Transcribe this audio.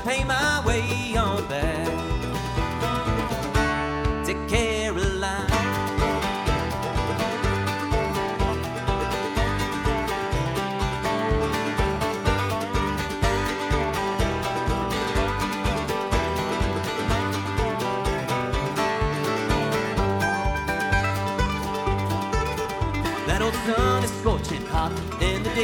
pay my way on back to Caroline. That old sun is scorching hot in the